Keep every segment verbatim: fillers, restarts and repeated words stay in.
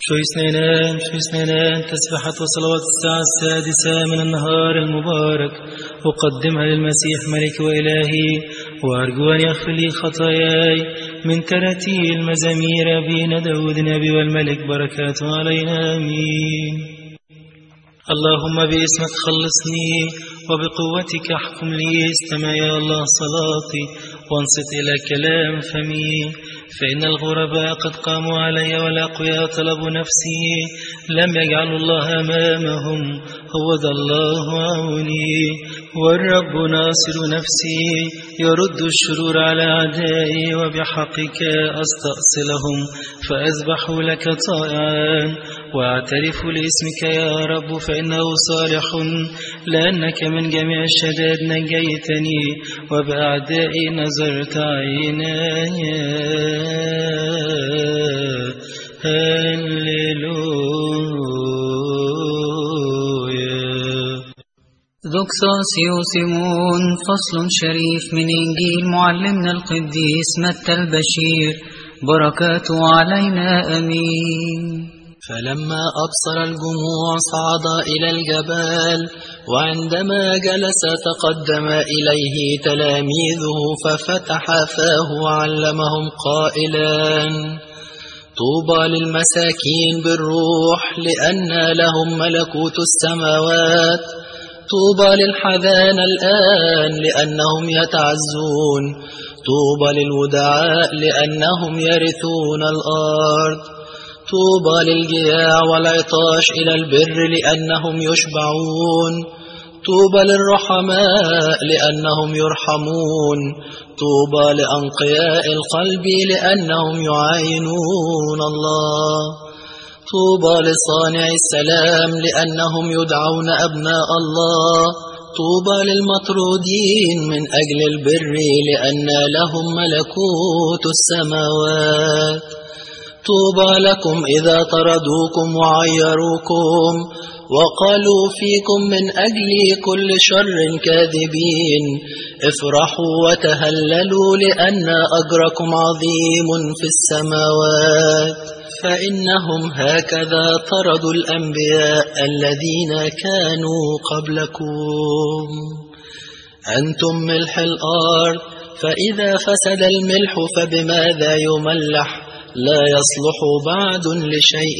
شو اثنين شو اثنين تسبحة وصلوات الساعة السادسة من النهار المبارك أقدمها للمسيح ملك وإلهي، وأرجو أن يغفر لي خطاياي من ترتيل مزامير أبينا داود النبي والملك، بركاته علينا آمين. اللهم باسمك خلصني وبقوتك احكم لي، استمع يا الله صلاتي وانصت إلى كلام فمي، فإن الغرباء قد قاموا علي والأقوياء طلبوا نفسي، لم يجعلوا الله أمامهم، هو ذا الله عوني والرب ناصر نفسي، يرد الشرور على أعدائي وبحقك أستأصلهم، فأذبح لك طائعا وأعترف لاسمك يا رب، فإنه صالح لأنك من جميع الشدائد نجيتني وبأعدائي نظرت عيناي. هللويا. دوكساسيوس سيمون. فصل شريف من إنجيل معلمنا القديس متى البشير، بركاته علينا آمين. فلما أبصر الجموع صعد إلى الجبال، وعندما جلس تقدم إليه تلاميذه ففتح فاه وعلمهم قائلا: طوبى للمساكين بالروح، لأن لهم ملكوت السماوات. طوبى للحزانى الآن، لأنهم يتعزون. طوبى للودعاء، لأنهم يرثون الأرض. طوبى للجياع والعطاش إلى البر، لأنهم يشبعون. طوبى للرحماء، لأنهم يرحمون. طوبى لأنقياء القلب، لأنهم يعاينون الله. طوبى لصانع السلام، لأنهم يدعون أبناء الله. طوبى للمطرودين من أجل البر، لأن لهم ملكوت السماوات. طوبى لكم إذا طردوكم وعيروكم وقالوا فيكم من أجل كل شر كاذبين. افرحوا وتهللوا، لأن أجركم عظيم في السماوات، فإنهم هكذا طردوا الأنبياء الذين كانوا قبلكم. أنتم ملح الأرض، فإذا فسد الملح فبماذا يملح؟ لا يصلح بعد لشيء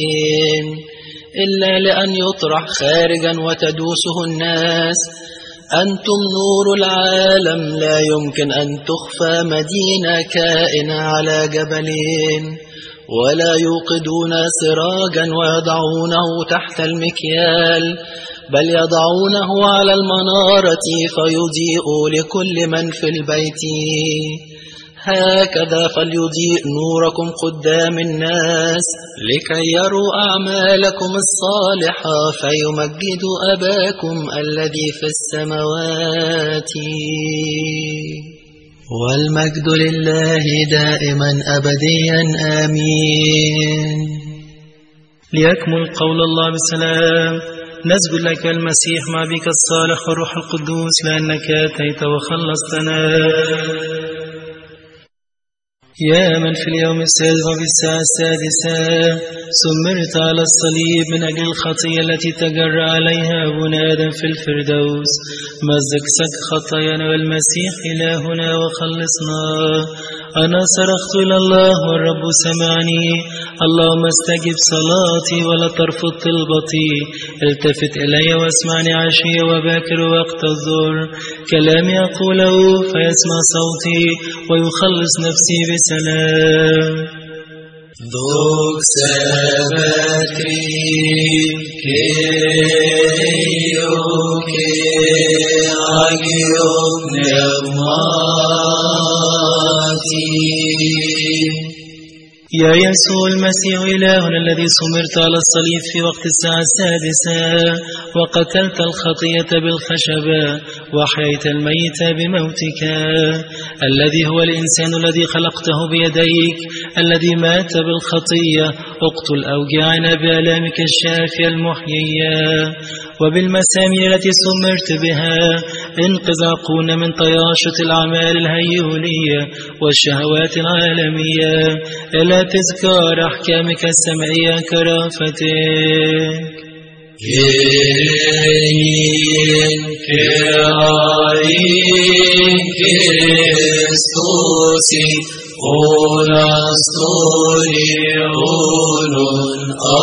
إلا لأن يطرح خارجا وتدوسه الناس. أنتم نور العالم، لا يمكن أن تخفى مدينة كائنة على جبلين، ولا يوقدون سراجا ويضعونه تحت المكيال، بل يضعونه على المنارة فيضيء لكل من في البيت. هكذا فليضيء نوركم قدام الناس، لكي يروا أعمالكم الصالحة فيمجدوا أباكم الذي في السماوات. والمجد لله دائما أبديا آمين. ليكمل قول الله بسلام. نسجد لك المسيح مع بك الصالح والروح القدوس، لأنك أتيت وخلصتنا. يا من في اليوم السادس وفي الساعة السادسة سمرت على الصليب من أجل الخطية التي تجرى عليها أبونا آدم في الفردوس، مزق سك خطايانا والمسيح إلهنا وخلصنا. أنا صرخت إلى الله والرب سمعني، اللهم استجب صلاتي ولا ترفض طلبتي. التفت إلي واسمعني عشية وباكر وقت الظهر، كلامي أقوله فيسمع صوتي ويخلص نفسي بسلام. دوك سبتري كيو كي أجيو نعماتي. يا يسوع المسيح إلهنا الذي سمرت على الصليب في وقت الساعة السادسة، وقتلت الخطية بالخشبة وأحييت الميت بموتك، الذي هو الإنسان الذي خلقته بيديك، الذي مات بالخطية اقتل أوجاعنا بآلامك الشافية المحيية، وبالمسامير التي سمرت بها انقذ عقولنا من طياشة الأعمال الهيولية والشهوات العالمية إلى تذكار أحكامك السمائية كرافتك. Ien Kyrie Christosi Orastori Olun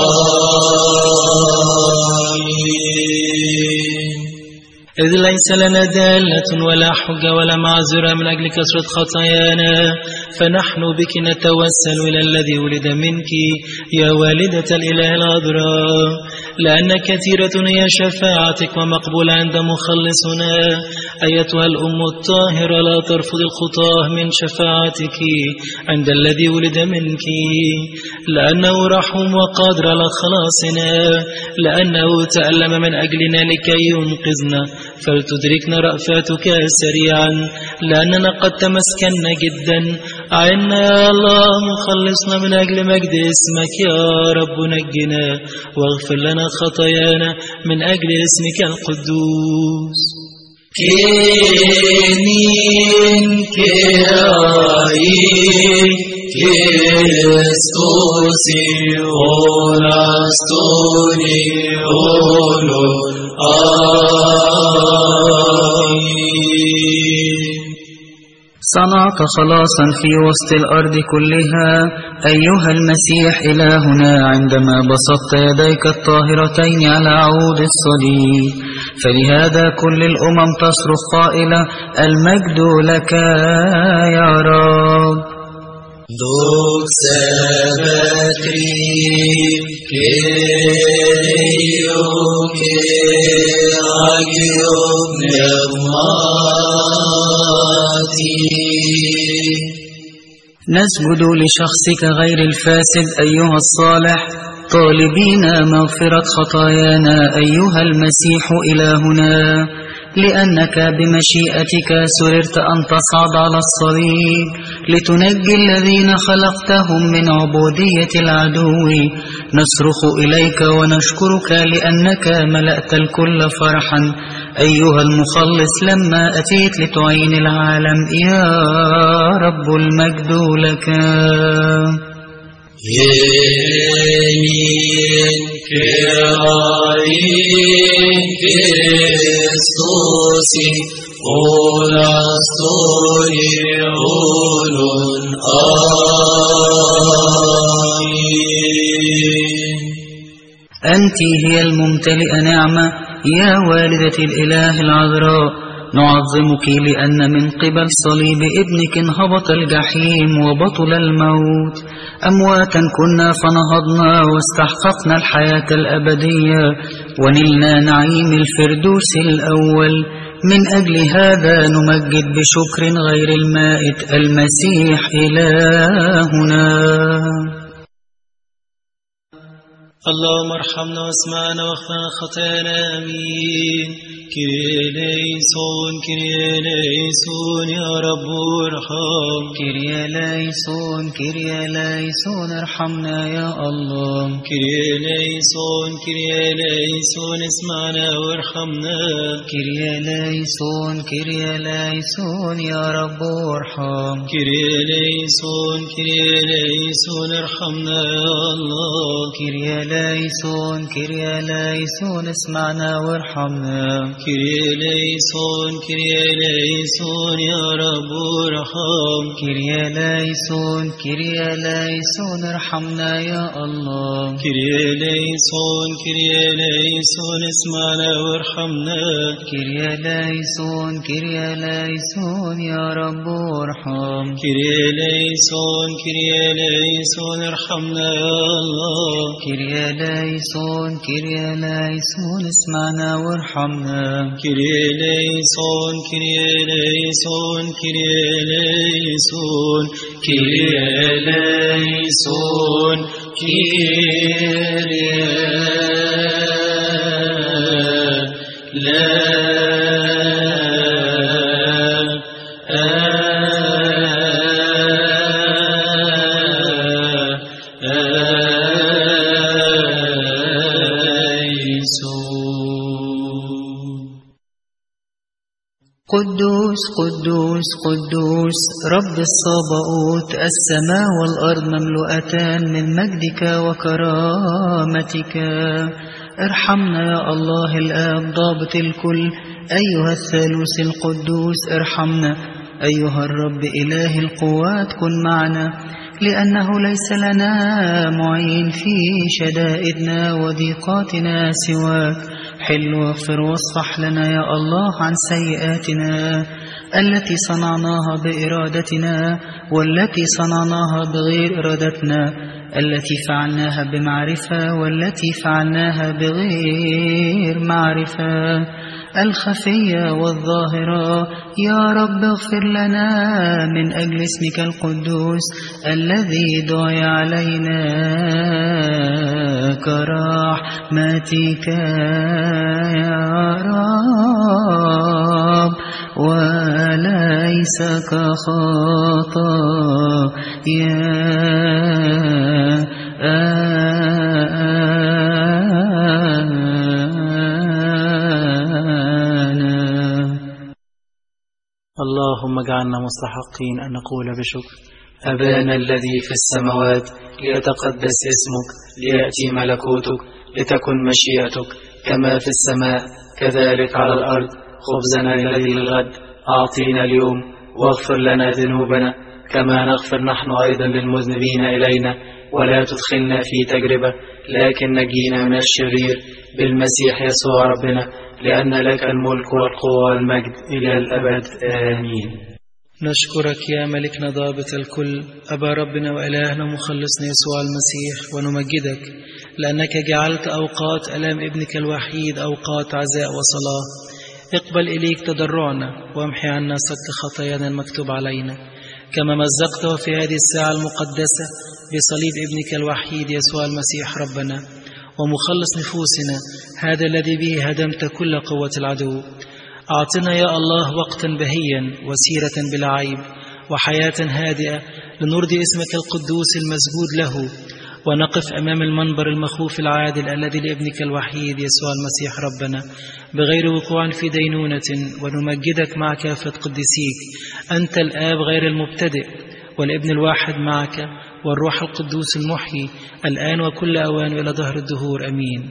Amin. إذ ليس لنا دالة ولا حجة ولا معذرة من أجل كثرة خطايانا، فنحن بك نتوسل إلى الذي ولد منك يا والدة الإله العذراء، لأن كثيرة هي شفاعتك ومقبولة عند مخلصنا. أيتها الأم الطاهرة لا ترفض الخطاه من شفاعتك عند الذي ولد منك، لأنه رحوم وقادر على خلاصنا، لأنه تألم من أجلنا لكي ينقذنا، فلتدركنا رأفاتك سريعا، لأننا قد تمسكنا جدا. أعنا يا الله مخلصنا من أجل مجد اسمك يا رب، نجنا واغفر لنا خطايانا من أجل اسمك القدوس. Kinin Kyrie Christosi Orastori Olun Amin. صنعت خلاصا في وسط الأرض كلها أيها المسيح إلهنا عندما بسطت يديك الطاهرتين على عود الصليب، فلهذا كل الأمم تصرخ قائلة المجد لك يا رب. Doxa Patri Kyrio Agium Pneumati. نسجد لشخصك غير الفاسد أيها الصالح، طالبين مغفرة خطايانا أيها المسيح إلهنا، لأنك بمشيئتك سررت أن تصعد على الصليب لتنجي الذين خلقتهم من عبودية العدو. نصرخ إليك ونشكرك لأنك ملأت الكل فرحا أيها المخلص لما أتيت لتعين العالم يا رب، المجد لك. Ien Kyrie Christosi Orastori Olun Amin. أنت هي الممتلئة نعمة يا والدة الإله العذراء، نعظمك لأن من قبل صليب ابنك انهبط الجحيم وبطل الموت. أمواتا كنا فنهضنا واستحققنا الحياة الأبدية ونلنا نعيم الفردوس الأول. من أجل هذا نمجد بشكر غير المائت المسيح إلهنا. اللهم ارحمنا واسمعنا واغفر خطايانا آمين. كيريا ليسون كيريا ليسون يا رب ارحم. كيريا ليسون كيريا ليسون ارحمنا يا الله. كيريا ليسون كيريا ليسون اسمعنا وارحمنا. كيريا ليسون كيريا ليسون يا رب ارحم. كيريا ليسون كيريا ليسون ارحمنا يا الله. كيريا ليسون كيريا ليسون اسمعنا وارحمنا. كيريا ليسون كيريا ليسون يا رب ارحم. كيريا ليسون كيريا ليسون ارحمنا يا الله. كيريا ليسون كيريا ليسون اسمعنا وارحمنا. كيريا ليسون كيريا ليسون يا رب ارحم. كيريا ليسون كيريا ليسون ارحمنا يا الله. كيريا ليسون كيريا ليسون اسمعنا وارحمنا. كيريا ليسون كيريا ليسون كيريا ليسون كيريا ليسون كيريا لا قدوس قدوس قدوس رب الصباؤوت، السماء والأرض مملوءتان من مجدك وكرامتك. ارحمنا يا الله الآب ضابط الكل، أيها الثالوث القدوس ارحمنا. أيها الرب إله القوات كن معنا، لأنه ليس لنا معين في شدائدنا وضيقاتنا سواك. حل واغفر واصفح لنا يا الله عن سيئاتنا التي صنعناها بإرادتنا والتي صنعناها بغير إرادتنا، التي فعلناها بمعرفة والتي فعلناها بغير معرفة، الخفية والظاهرة. يا رب اغفر لنا من أجل اسمك القدوس الذي دعي علينا كرحمتك يا رب، وليس كخطايانا. اللهم اجعلنا مستحقين أن نقول بشكر: أبانا الذي في السماوات، ليتقدس اسمك، ليأتي ملكوتك، لتكن مشيئتك كما في السماء كذلك على الأرض. خبزنا الذي للغد أعطينا اليوم، واغفر لنا ذنوبنا كما نغفر نحن أيضا للمذنبين إلينا، ولا تدخلنا في تجربة لكن نجينا من الشرير، بالمسيح يسوع ربنا، لأن لك الملك والقوة والمجد إلى الأبد آمين. نشكرك يا ملكنا ضابط الكل، أبا ربنا وإلهنا مخلصنا يسوع المسيح، ونمجدك لأنك جعلت أوقات ألام ابنك الوحيد أوقات عزاء وصلاة. اقبل إليك تضرعنا وامحي عنا سك خطايانا المكتوب علينا، كما مزقته في هذه الساعة المقدسة بصليب ابنك الوحيد يسوع المسيح ربنا ومخلص نفوسنا، هذا الذي به هدمت كل قوة العدو. أعطنا يا الله وقتا بهيا وسيرة بلا عيب وحياة هادئة لنرضي اسمك القدوس المسجود له، ونقف أمام المنبر المخوف العادل الذي لابنك الوحيد يسوع المسيح ربنا بغير وقوع في دينونة، ونمجدك مع كافة قديسيك، أنت الآب غير المبتدئ والابن الواحد معك والروح القدوس المحيي الآن وكل أوان إلى دهر الدهور آمين.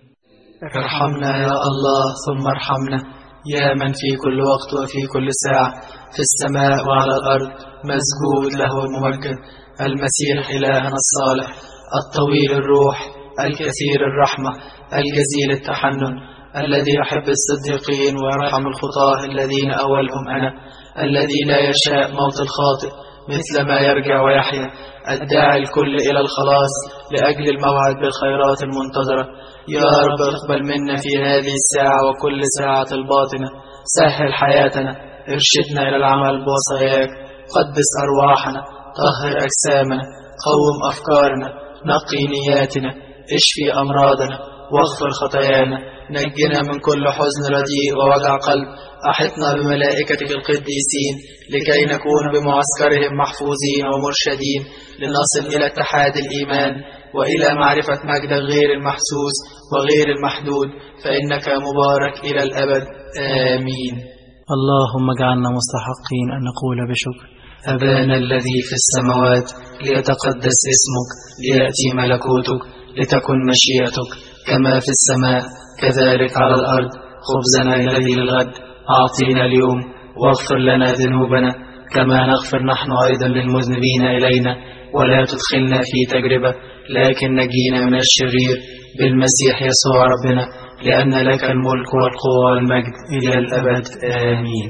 ارحمنا يا الله ثم ارحمنا، يا من في كل وقت وفي كل ساعة في السماء وعلى الأرض مسجود له الممجد، المسيح إلهنا الصالح الطويل الروح الكثير الرحمة الجزيل التحنن، الذي يحب الصديقين ويرحم الخطاة الذين أولهم أنا، الذي لا يشاء موت الخاطئ مثل ما يرجع ويحيا، الداعي الكل إلى الخلاص لأجل الموعد بالخيرات المنتظرة. يا رب اقبل منا في هذه الساعة وكل ساعة الباطنة، سهل حياتنا، ارشدنا إلى العمل بوصاياك، قدس أرواحنا، طهر أجسامنا، قوم أفكارنا، نقي نياتنا، اشفي أمراضنا، واغفر خطايانا، نجنا من كل حزن رديء ووجع قلب، أحطنا بملائكتك القديسين لكي نكون بمعسكرهم محفوظين ومرشدين، لنصل إلى اتحاد الإيمان وإلى معرفة مجدك غير المحسوس وغير المحدود، فإنك مبارك إلى الأبد آمين. اللهم اجعلنا مستحقين أن نقول بشكر: أبانا الذي في السماوات، ليتقدس اسمك، ليأتي ملكوتك، لتكن مشيئتك كما في السماء كذلك على الأرض. خبزنا الذي للغد أعطينا اليوم، واغفر لنا ذنوبنا كما نغفر نحن أيضا للمذنبين إلينا، ولا تدخلنا في تجربة لكن نجينا من الشرير، بالمسيح يسوع ربنا، لأن لك الملك والقوة والمجد إلى الأبد آمين.